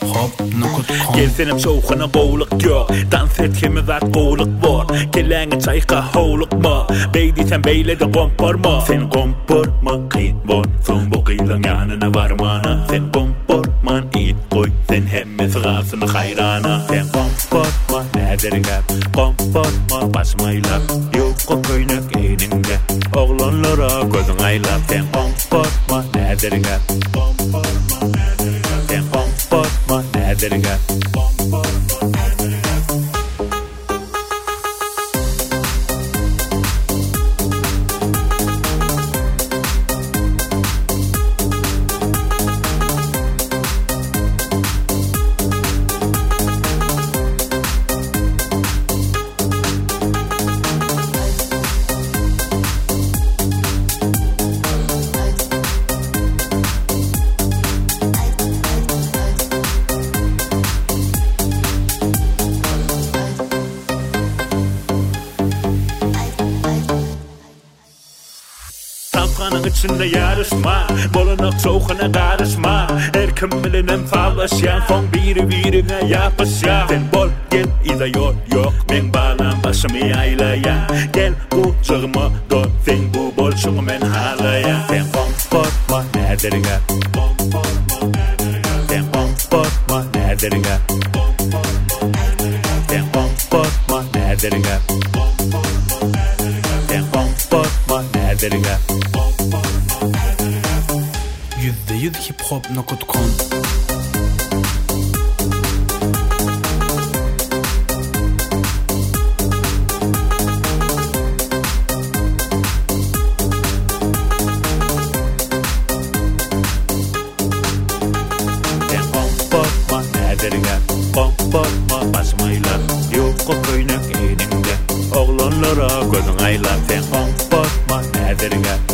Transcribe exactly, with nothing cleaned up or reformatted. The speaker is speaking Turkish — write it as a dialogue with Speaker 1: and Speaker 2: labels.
Speaker 1: hop nokot kom.
Speaker 2: Gelsenim soğukana boğuluk yok. Dans etkimi zat boğuluk var. Gelenge çayka hoğuluk ma. Beydi sen beyle de kompor ma. Sen kompor ma kıyt var. Son bu kıylan yanına varmana. Sen kompor man it koy. Sen hemme sığasını hayrana. Sen kompor ma nedir gap. Kompor ma basmayla. Yok o köynek eyninde. Oğlanlara gözün aylap. Sen kompor ma nedir gap. Kompor ma nedir gap. Sen kompor ma nedir gap. Kompor ma nedir gap. Tapkanın içinde yarışma, bolunak soğukana karışma. Erkim bilinem fallaşyan, son biri birine yapışyan. Sen bol gel, ida yol yok, men bağlan başımı aylayan. Gel bu çığıma dol, sen bu bolşuğu men halayan. Sen komportma nedir gap? Sen komportma nedir gap? Sen komportma nedir gap? Sen komportma nedir gap?
Speaker 1: Yüzde yüz hip hop nokot kom.
Speaker 2: Sen komportma nedir gap? Komportma basmayla. Yok o köynek eyninde. Oğlanlara gözün aylap. Sen komportma nedir gap?